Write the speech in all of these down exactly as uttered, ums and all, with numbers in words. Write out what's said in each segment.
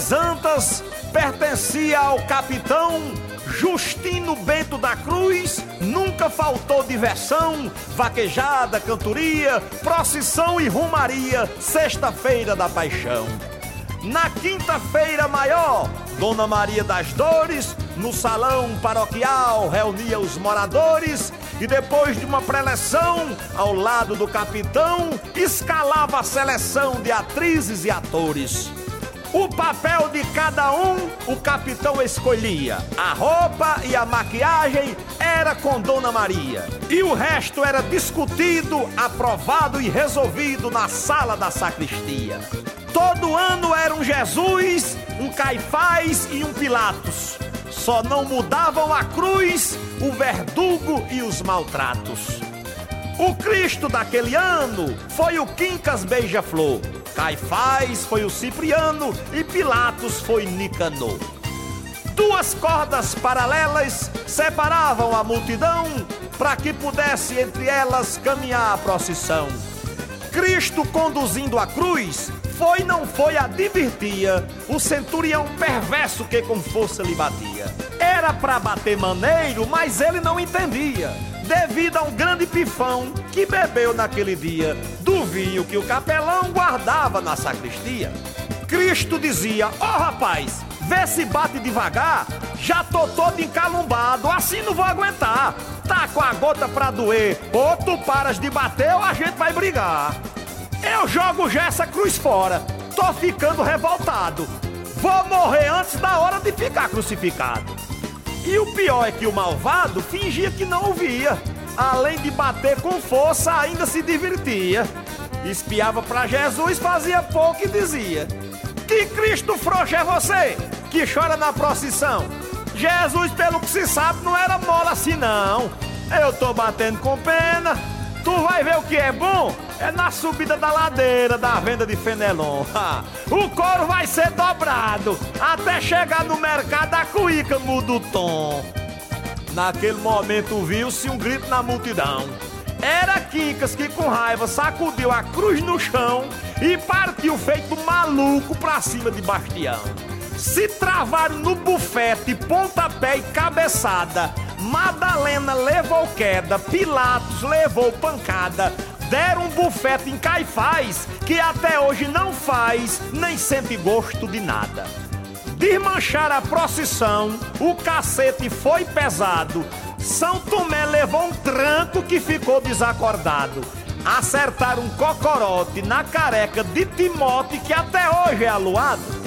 das Antas pertencia ao capitão Justino Bento da Cruz. Nunca faltou diversão, vaquejada, cantoria, procissão e rumaria, sexta-feira da paixão. Na quinta-feira maior, Dona Maria das Dores, no salão paroquial, reunia os moradores e depois de uma preleção, ao lado do capitão, escalava a seleção de atrizes e atores. O papel de cada um, o capitão escolhia. A roupa e a maquiagem era com Dona Maria. E o resto era discutido, aprovado e resolvido na sala da sacristia. Todo ano era um Jesus, um Caifás e um Pilatos. Só não mudavam a cruz, o verdugo e os maltratos. O Cristo daquele ano foi o Quincas Beija-Flor. Caifás foi o Cipriano e Pilatos foi Nicanor. Duas cordas paralelas separavam a multidão para que pudesse entre elas caminhar a procissão. Cristo conduzindo a cruz, foi não foi advertia o centurião perverso que com força lhe batia. Era para bater maneiro, mas ele não entendia, devido a um grande pifão que bebeu naquele dia do vinho que o capelão guardava na sacristia. Cristo dizia: ó oh, rapaz, vê se bate devagar, já tô todo encalombado, assim não vou aguentar. Tá com a gota pra doer, ou tu paras de bater ou a gente vai brigar. Eu jogo já essa cruz fora, tô ficando revoltado, vou morrer antes da hora de ficar crucificado. E o pior é que o malvado fingia que não ouvia. Além de bater com força, ainda se divertia. Espiava pra Jesus, fazia pouco e dizia: que Cristo frouxo é você, que chora na procissão? Jesus, pelo que se sabe, não era mola assim não. Eu tô batendo com pena. Tu vai ver o que é bom? É na subida da ladeira da venda de Fenelon. O couro vai ser dobrado até chegar no mercado, a cuíca muda o tom. Naquele momento viu-se um grito na multidão. Era Quincas que com raiva sacudiu a cruz no chão e partiu feito maluco pra cima de Bastião. Se travaram no bufete, pontapé e cabeçada. Madalena levou queda, Pilatos levou pancada. Deram um bufete em Caifás, que até hoje não faz, nem sente gosto de nada. Desmancharam a procissão, o cacete foi pesado. São Tomé levou um tranco que ficou desacordado. Acertaram um cocorote na careca de Timote, que até hoje é aluado.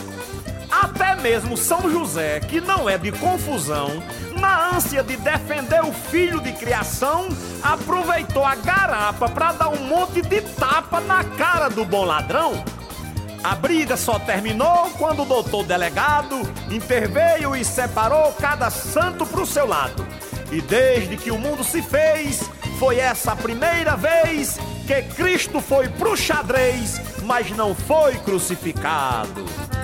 Até mesmo São José, que não é de confusão, na ânsia de defender o filho de criação, aproveitou a garapa para dar um monte de tapa na cara do bom ladrão. A briga só terminou quando o doutor delegado interveio e separou cada santo pro seu lado. E desde que o mundo se fez, foi essa a primeira vez que Cristo foi pro xadrez, mas não foi crucificado.